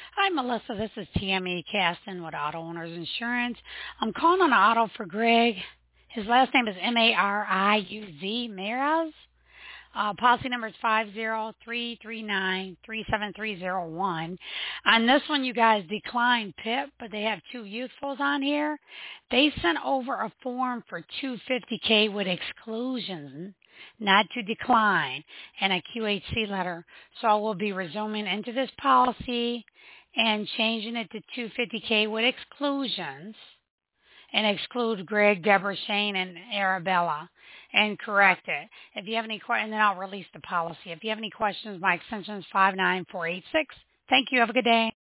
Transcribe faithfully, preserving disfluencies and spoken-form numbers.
Hi, Melissa. This is Tammy Caston with Auto Owners Insurance. I'm calling on auto for Greg. His last name is M A R I U Z, Maraz. Uh, policy number is five zero three three nine three seven three zero one. On this one, you guys declined P I P, but they have two youthfuls on here. They sent over a form for two hundred fifty K with exclusions, not to decline, and a Q H C letter. So we'll be resuming into this policy and changing it to two hundred fifty K with exclusions and exclude Greg, Deborah, Shane, and Arabella and correct it. If you have any questions, and then I'll release the policy. If you have any questions, my extension is five nine four eight six. Thank you. Have a good day.